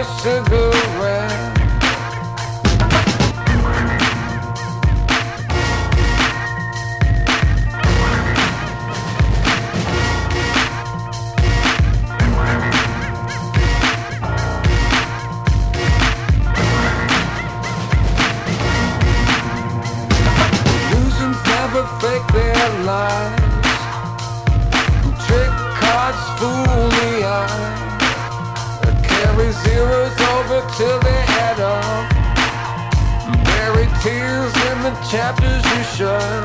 a cigarette. Fake their lies, trick cards fool the eye, carry zeros over till they add up, bury tears in the chapters you shut.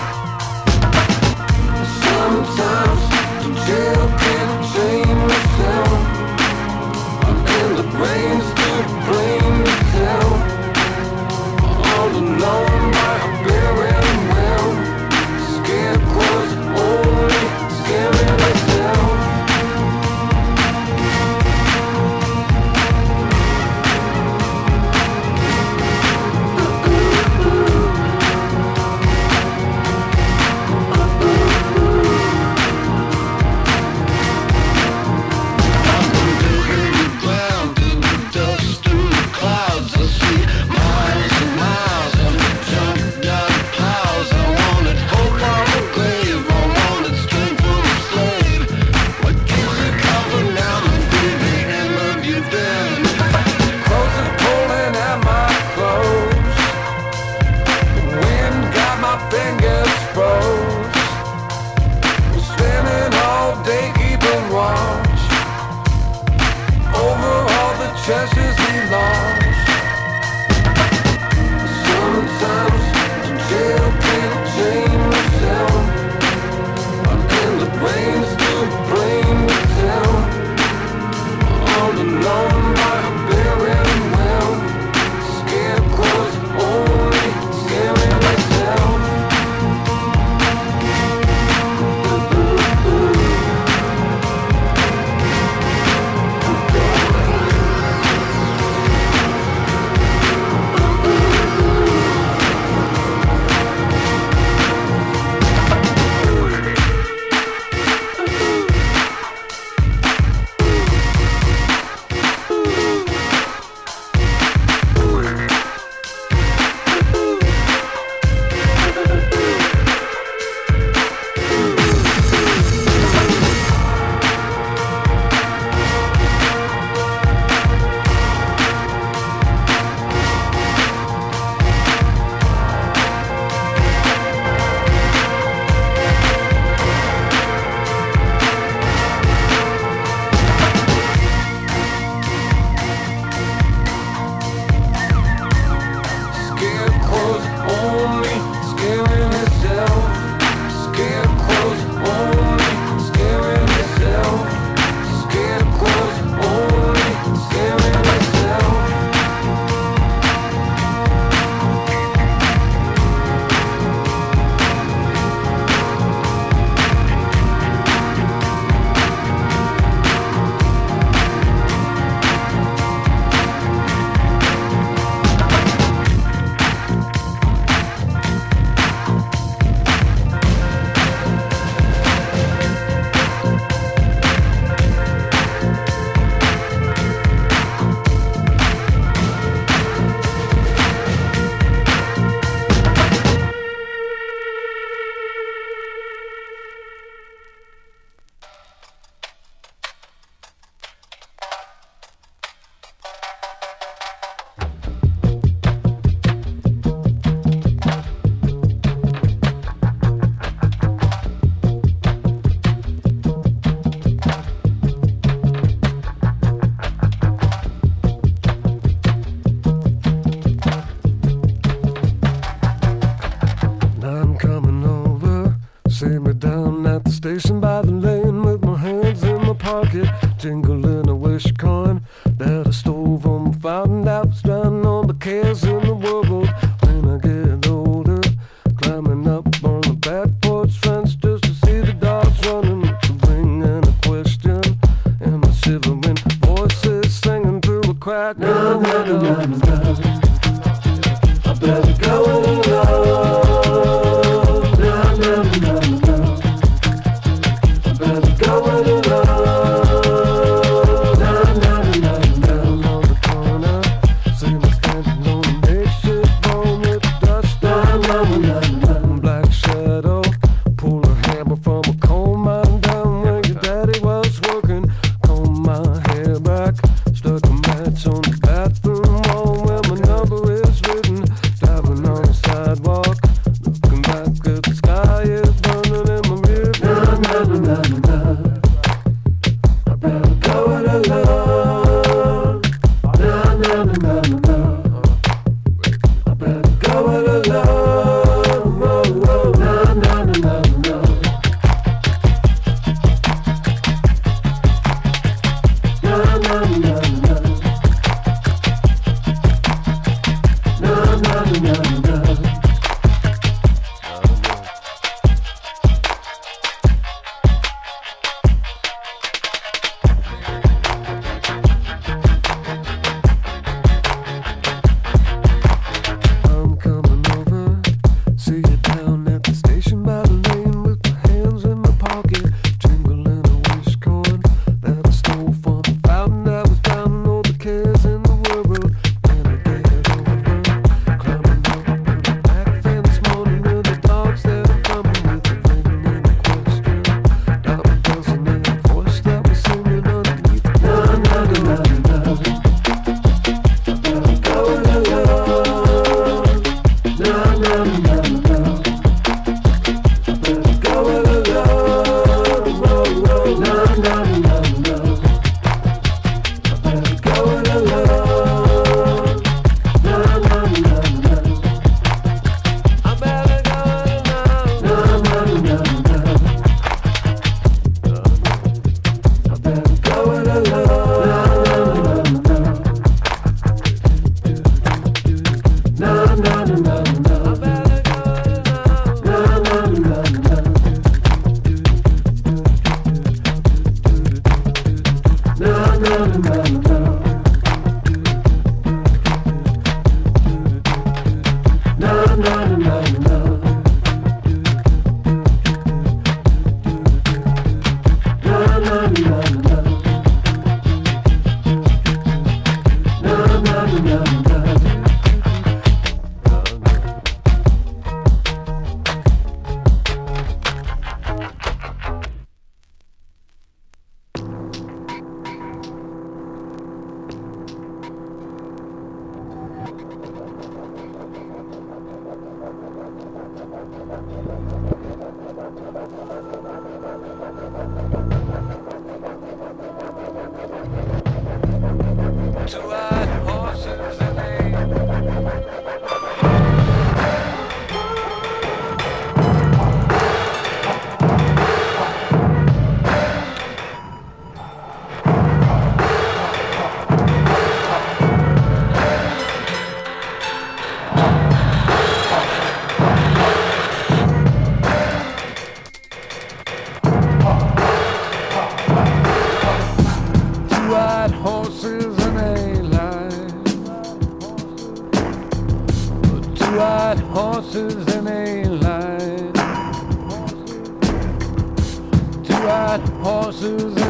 Sometimes the jail can chain myself, and the brain's too plain to tell. All alone by a burial well, scarecrows only scaring themselves. Treasures he lost. Sometimes the jail can't chain myself, and the brain's too plain to tell. All alone by a burial well, scarecrows only scaring myself. Station by the lane with my hands in my pocket, jingling a wish coin. That I stole from a fountain that was drowning all the cares in the world. When I get older, climbing up on the back porch fence just to see the dogs running, a ring and a question, and my shivering voices singing through a crack. Na, na, na, na, na, na. I better go alone. Na, na, na, na, na. Going alone, na na na na na, long Two white horses and horses in a line. Two white horses in a line. Two white horses